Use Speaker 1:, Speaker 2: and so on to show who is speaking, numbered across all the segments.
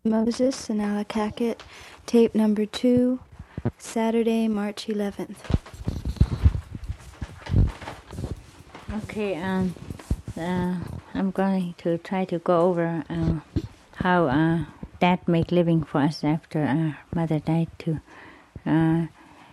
Speaker 1: Moses and Allakaket, tape number 2, Saturday, March 11th.
Speaker 2: Okay, I'm going to try to go over how Dad made living for us after our mother died too. In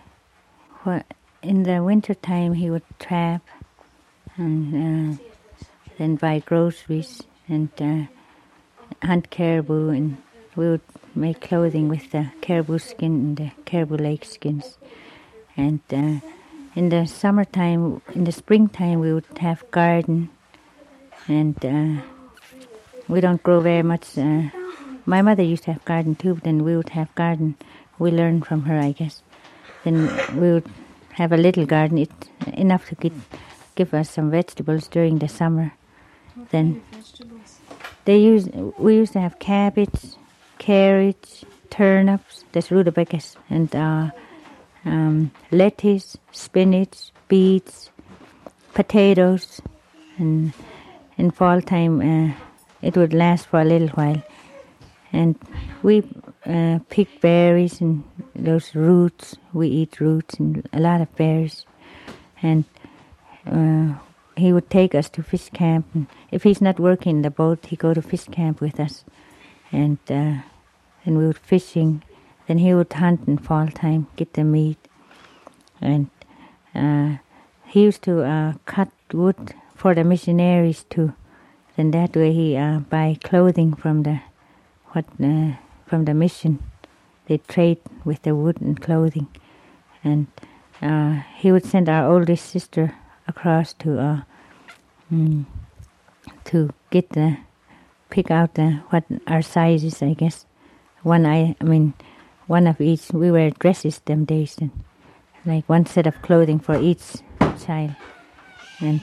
Speaker 2: the winter time he would trap and then buy groceries and hunt caribou, and we would make clothing with the caribou skin and the caribou lake skins. And in the summertime, in the springtime, we would have garden, and we don't grow very much. My mother used to have garden too, but then we would have garden. We learned from her, I guess. Then we would have a little garden, enough to give us some vegetables during the summer.
Speaker 1: What
Speaker 2: then
Speaker 1: kind of vegetables?
Speaker 2: We used to have cabbage, carrots, turnips, that's rutabagas, and lettuce, spinach, beets, potatoes, and in fall time it would last for a little while. And we pick berries and those roots. We eat roots and a lot of berries. And he would take us to fish camp. And if he's not working in the boat, he'd go to fish camp with us. And then we would fishing. Then he would hunt in fall time, get the meat. And he used to cut wood for the missionaries too. Then that way he buy clothing from the mission. They trade with the wood and clothing. And he would send our oldest sister across to pick out what our sizes, I guess. One of each. We wear dresses them days, and like one set of clothing for each child. And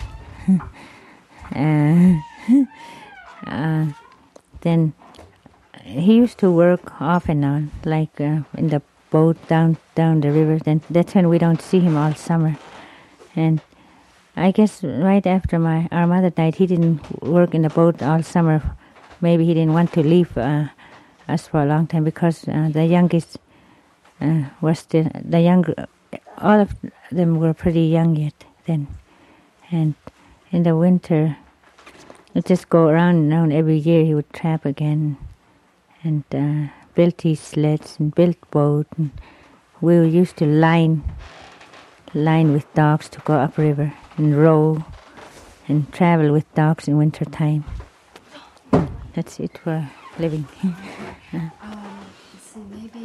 Speaker 2: then he used to work off and on, like in the boat down the river. Then that's when we don't see him all summer. And I guess right after our mother died, he didn't work in the boat all summer. Maybe he didn't want to leave us for a long time, because the youngest was still the younger. All of them were pretty young yet then. And in the winter, he'd just go around and around. Every year he would trap again, and built these sleds and built boat. And we used to line with dogs to go upriver and row and travel with dogs in winter time. That's it for living.
Speaker 1: Let's see, maybe.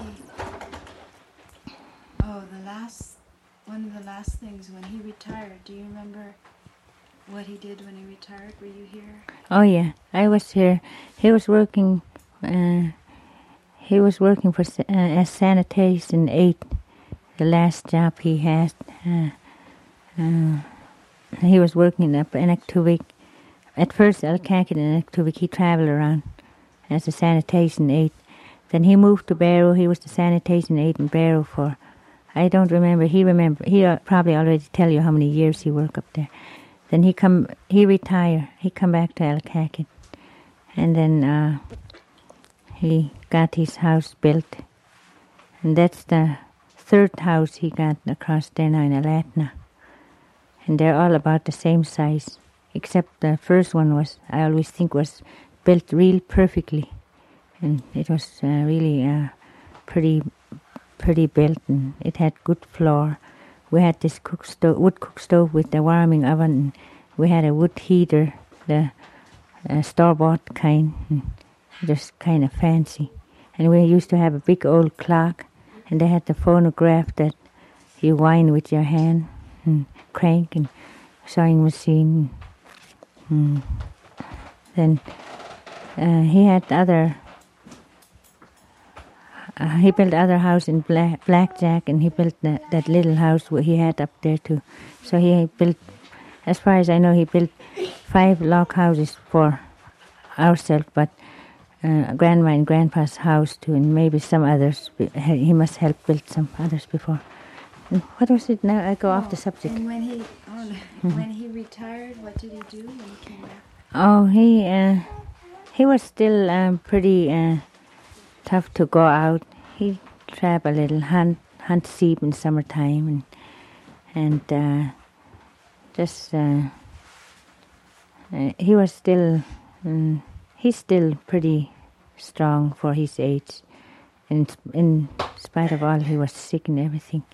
Speaker 1: One of the last things when he retired. Do you remember what he did when he retired? Were you here?
Speaker 2: Oh yeah, I was here. He was working. He was working for as sanitation aide. The last job he had. He was working up in Ektuvik. At first, Allakaket and Ektuvik, he traveled around as a sanitation aide. Then he moved to Barrow. He was the sanitation aide in Barrow for, I don't remember. He probably already tell you how many years he worked up there. Then he retired. He come back to Allakaket, and then he got his house built, and that's the third house he got across there now in Alatna. And they're all about the same size, except the first one I always think was built real perfectly, and it was really pretty built, and it had good floor. We had this wood cook stove with the warming oven, and we had a wood heater, the store-bought kind, and just kind of fancy. And we used to have a big old clock, and they had the phonograph that you wind with your hand and crank, and sewing machine. Then he had he built other house in Blackjack, and he built that little house where he had up there too. So he built, as far as I know, he built 5 log houses for ourselves, but Grandma and Grandpa's house too, and maybe some others. He must help build some others before. What was it now? I go off the subject.
Speaker 1: And when he retired, what did he do when he came back?
Speaker 2: Oh, he was still pretty tough to go out. He trap a little, hunt sheep in summertime, and he was still, he's still pretty strong for his age. In spite of all, he was sick and everything.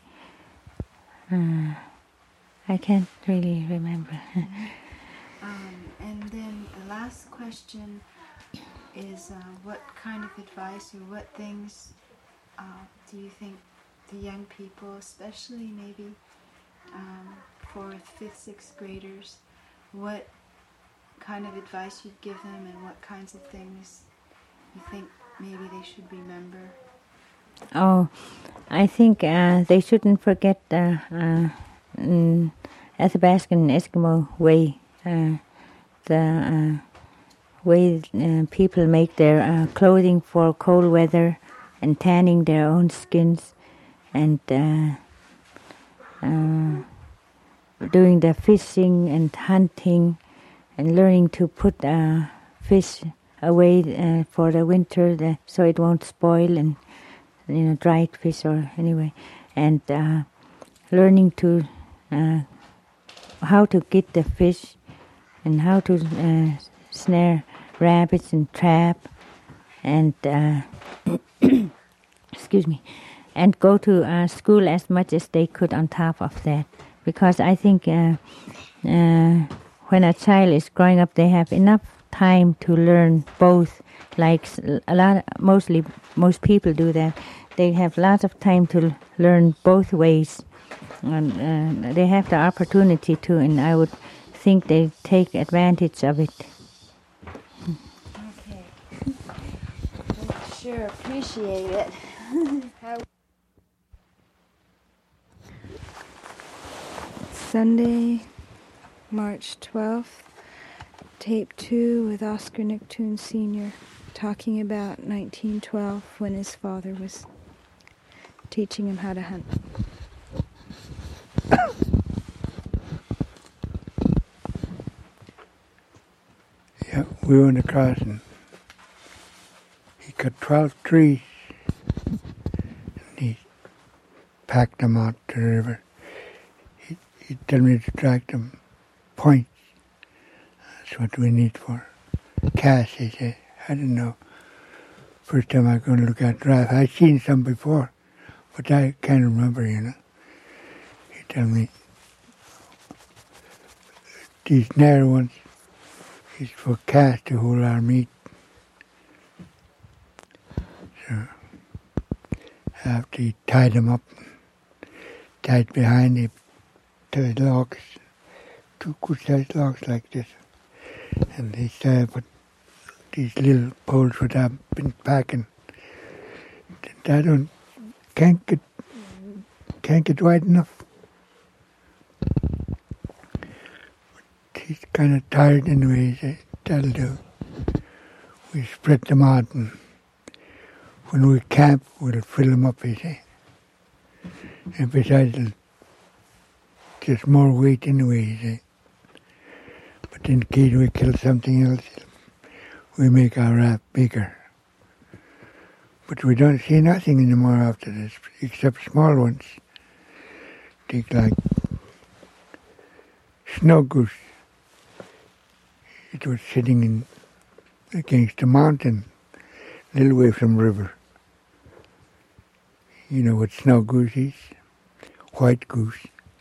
Speaker 2: I can't really remember.
Speaker 1: And then the last question is, what kind of advice or what things do you think the young people, especially maybe 4th, 5th, 6th graders, what kind of advice you'd give them, and what kinds of things you think maybe they should remember?
Speaker 2: Oh, I think they shouldn't forget the Athabascan Eskimo way, the way people make their clothing for cold weather and tanning their own skins, and doing the fishing and hunting and learning to put fish away for the winter so it won't spoil, and dried fish or anyway, and learning to how to get the fish and how to snare rabbits and trap, and excuse me, and go to school as much as they could on top of that, because I think when a child is growing up, they have enough time to learn both. Like most people do that. They have lots of time to learn both ways, and they have the opportunity to, and I would think they take advantage of it.
Speaker 1: Okay. Sure appreciate it.
Speaker 3: Sunday, March 12th, tape 2 with Oscar Nicktoon Sr., talking about 1912 when his father was teaching him how to hunt.
Speaker 4: Yeah, we went across and he cut 12 trees and he packed them out to the river. He'd tell me to track them points. That's what we need for cash, he said. I didn't know. First time I was going to look at giraffe. I'd seen some before, but I can't remember, He'd tell me these narrow ones is for cash to hold our meat. So after he tied them up, tied behind him, to the logs, 2 good-sized logs like this, and they said, but these little poles would have been packing. Can't get wide enough. But he's kind of tired anyway. He said, that'll do. We spread them out, and when we camp, we'll fill them up, he said. And besides, just more weight anyway, he said. But in case we kill something else, we make our raft bigger. But we don't see nothing anymore after this, except small ones. Take like snow goose. It was sitting against a mountain, a little way from the river. You know what snow goose is? White goose.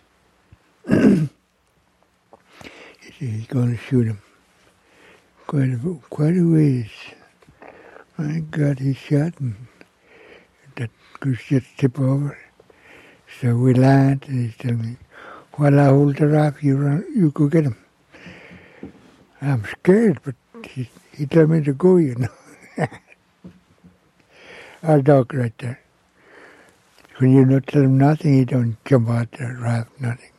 Speaker 4: He's going to shoot him. Quite a ways. My God, he shot, and that goose just tipped over. So we land, and he's telling me, while I hold the raft, you go get him. I'm scared, but he told me to go, Our dog right there. When you don't tell him nothing, he don't jump out the raft, nothing.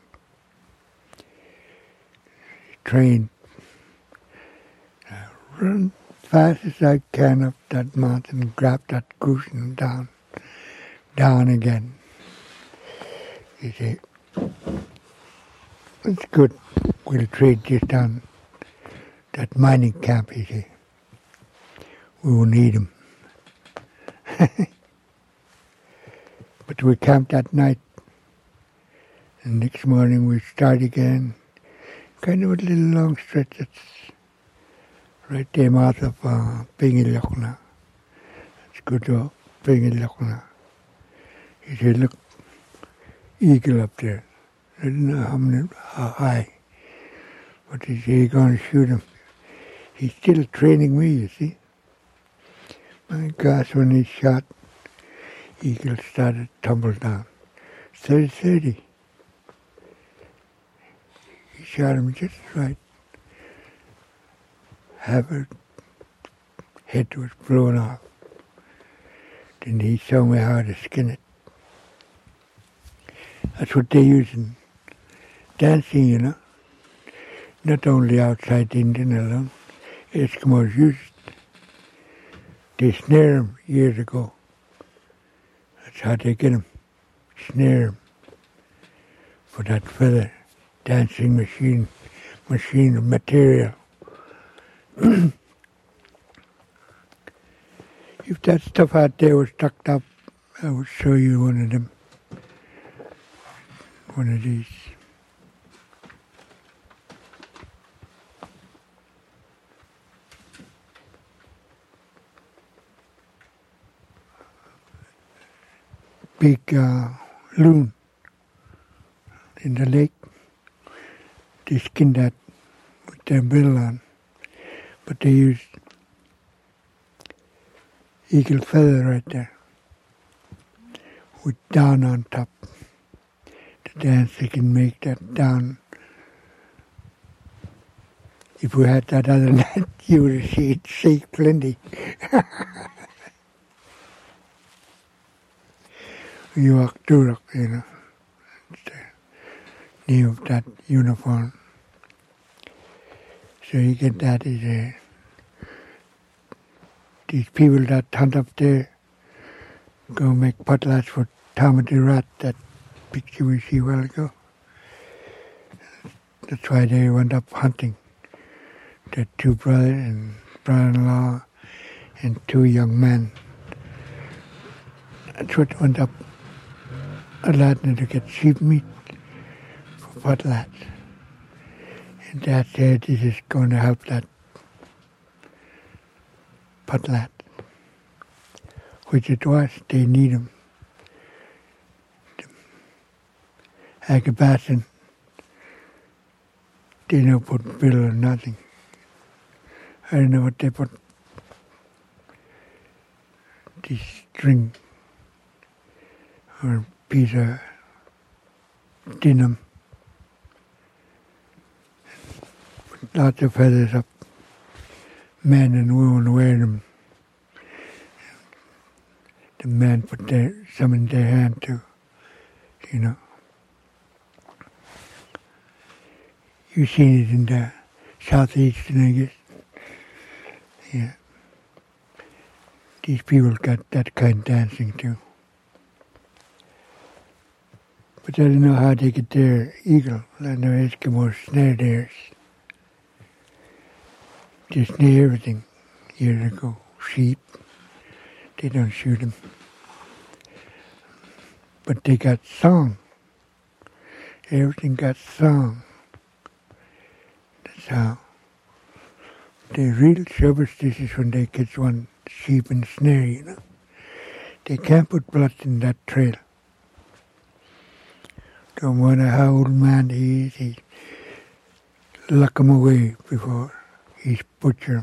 Speaker 4: Trained. Run fast as I can up that mountain, grab that goose and down again. He said, it's good. We'll trade just down that mining camp, he said. We will need him. But we camped that night, and next morning we start again. Kind of a little long stretch that's right there mouth of Pingilokna. It's good to Pingilokna. He said, look, eagle up there. I didn't know how high. But he said, you're going to shoot him. He's still training me, you see. My gosh, when he shot, eagle started to tumble down. 30-30. He shot him just right. Half her head was blown off. Then he showed me how to skin it. That's what they use in dancing, you know. Not only outside Indian alone. Eskimos used it. They snare them years ago. That's how they get them. Snare them for that feather dancing machine material. If that stuff out there was tucked up, I would show you one of them. One of these. Big loon in the lake. They skin that with their bill on, but they use eagle feather right there with down on top. To dance, they can make that down. If we had that other net, you would have seen it shake plenty. Yuak-Durak, you know. It's the name of that uniform. So you get that as these people that hunt up there go make potlatch for Tamati Rat, that picture we see a while ago. That's why they went up hunting. The two brothers and brother-in-law and two young men. That's what went up Aladna to get sheep meat for potlatch. And Dad said this is going to help that potlatch, which it was. They need them. Agabasan, they don't put bill or nothing. I don't know what they put. This string or piece of denim. Lots of feathers up. Men and women wear them. The men put some in their hand too, you know. You've seen it in the southeast, I guess. Yeah. These people got that kind of dancing too. But I don't know how they get their eagle. I know Eskimos snare theirs. They snare everything years ago. Sheep, they don't shoot them. But they got song. Everything got song. That's how. They're real superstitious when they catch one sheep and snare, you know. They can't put blood in that trail. No matter how old man he is, he lock him away before he's butcher him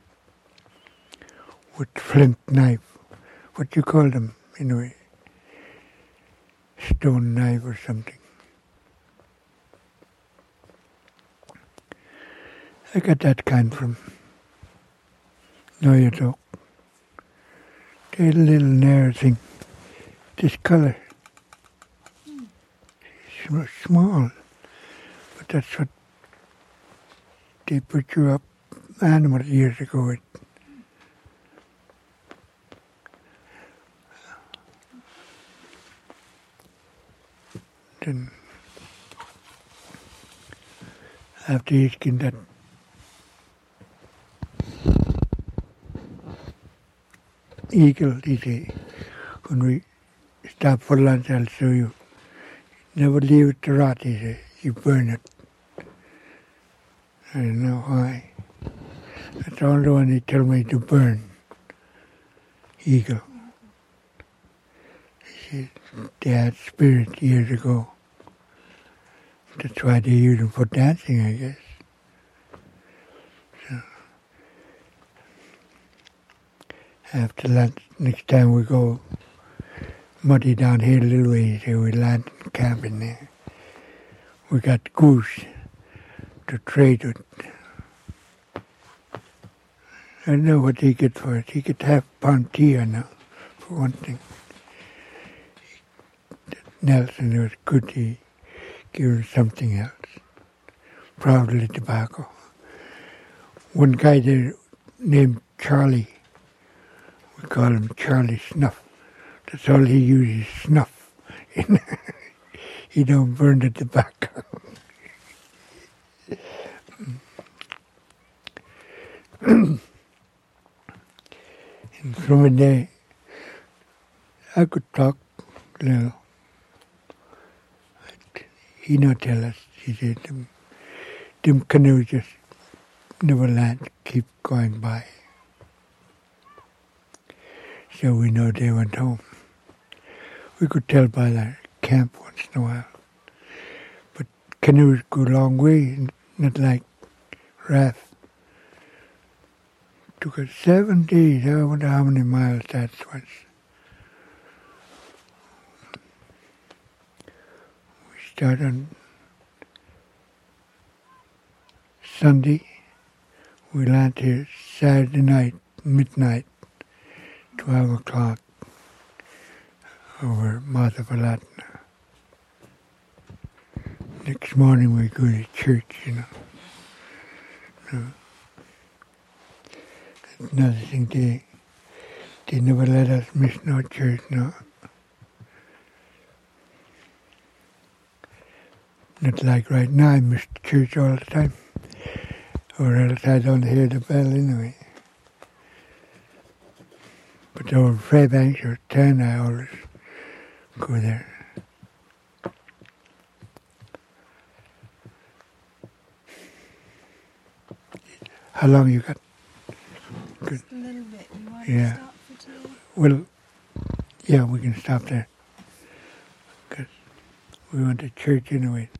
Speaker 4: with flint knife. What you call them anyway? Stone knife or something. I got that kind from Noyatok. They're a little narrow thing. This color. Small. But that's what they put you up animals years ago with. Then after you skin that eagle, they say, when we stop for lunch, I'll show you. Never leave it to rot, he said. You burn it. I don't know why. That's all the one he told me to burn. Eagle. He said they had spirit years ago. That's why they use them for dancing, I guess. So, after lunch, next time we go muddy down here a little ways, we land and camp in there. We got goose to trade with. I don't know what he get for it. He could have Pontia now, for one thing. Nelson was good. He gave him something else. Probably tobacco. One guy there named Charlie, we call him Charlie Snuff. That's all he uses, snuff. He don't burn the tobacco. And from a day, I could talk a little. He not tell us. He said, them canoes just never land, keep going by. So we know they went home. We could tell by their camp once in a while. But canoes go a long way, not like raft. Took us 7 days. I wonder how many miles that was. We start on Sunday. We land here Saturday night, midnight, 12 o'clock, over Mathapalatna. Next morning we go to church, you know. So, another thing, they never let us miss no church, no. Not like right now, I miss church all the time. Or else I don't hear the bell anyway. But over Fairbanks or 10, I always go there. How long you got? Good.
Speaker 1: Just a little bit. You want
Speaker 4: Yeah.
Speaker 1: to stop for today?
Speaker 4: Well, yeah, we can stop there. Because we went to church anyway.